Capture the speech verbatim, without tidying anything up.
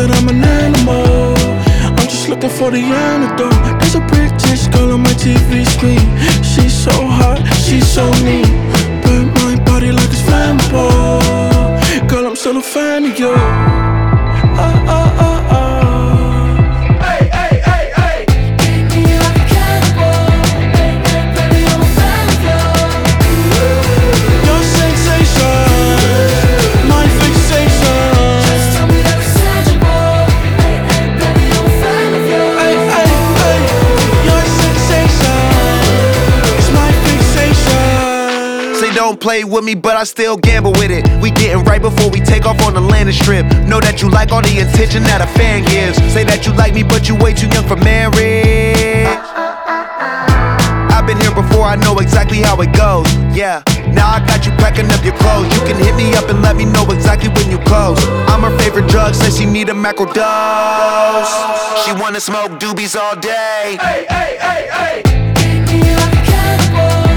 that I'm an animal. I'm just looking for the antidote. There's a British girl on my T V screen. She's so hot, she's so neat. Burn my body like it's flammable. Girl, I'm still a fan of you. Ah, ah, ah, ah. Hey, hey, hey, hey. Treat me like a cannibal. Hey, hey, baby, I'm a fan of you. Your sensation, my fixation. Just tell me that it's tangible. Hey, hey, baby, I'm a fan of you. Ay, ay, ay. Your sensation is my fixation. Say don't play with me, but I still gamble with it. We getting right before we take off on the landing strip. Know that you like all the attention that a fan gives. Say that you like me, but you way too young for marriage. I've been here before, I know exactly how it goes. Yeah, now I got you packing up your clothes. You can hit me up and let me know exactly when you close. I'm her favorite drug, says she need a macro dose. She wanna smoke doobies all day. Hey, hey, hey, hey. Treat me like a cannibal.